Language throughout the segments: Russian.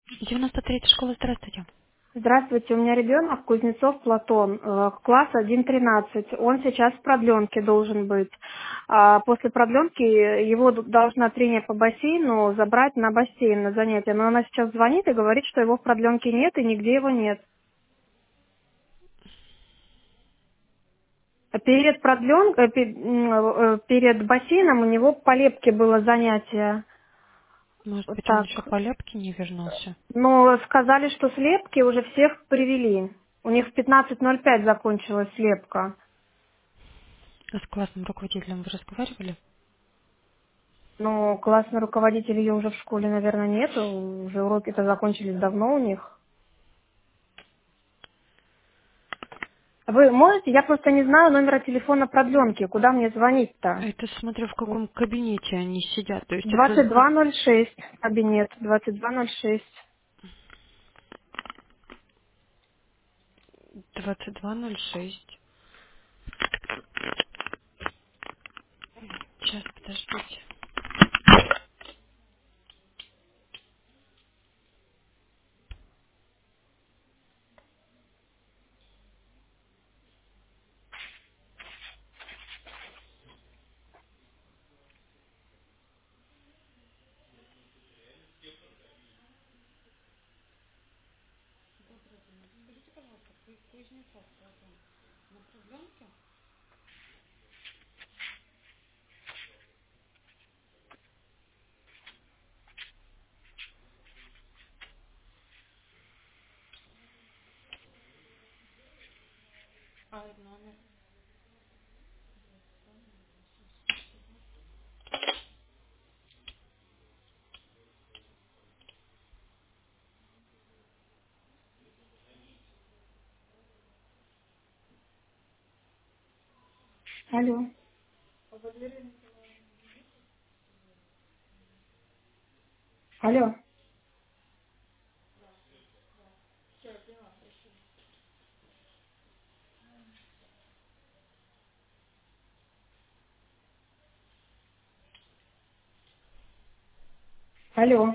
93-я школа, здравствуйте. Здравствуйте, у меня ребенок Кузнецов Платон, класс 1.13. Он сейчас в продленке должен быть. После продленки его должна тренер по бассейну забрать на бассейн, на занятия. Но она сейчас звонит и говорит, что его в продленке нет и нигде его нет. Перед продленкой, перед бассейном у него по лепке было занятие. Может Вот быть, он так. еще по лепке не вернулся? Но сказали, что слепки уже всех привели. У них в 15:05 закончилась слепка. А с классным руководителем вы разговаривали? Но классный руководитель ее уже в школе, наверное, нет. Уже уроки-то закончились давно у них. Вы можете? Я просто не знаю номера телефона продленки. Куда мне звонить-то? Это смотря в каком кабинете они сидят. То есть это 2206 кабинет. 2206. 2206. Сейчас, подождите. Алло. Алло. Алло.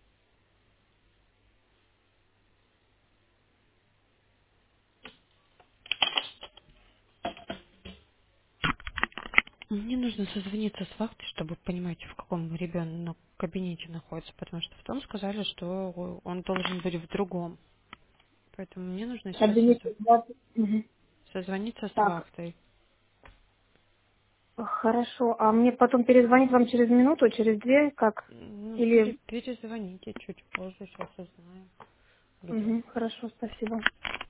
Мне нужно созвониться с вахтой, чтобы понимать, в каком ребенок кабинете находится, потому что потом сказали, что он должен быть в другом. Поэтому мне нужно сейчас Кабинет 20. Мгм. созвониться с Так, вахтой. хорошо. А мне потом перезвонить вам через минуту, через две, как? Ну, Или... перезвоните чуть позже, сейчас узнаем, где. Мгм, хорошо, спасибо.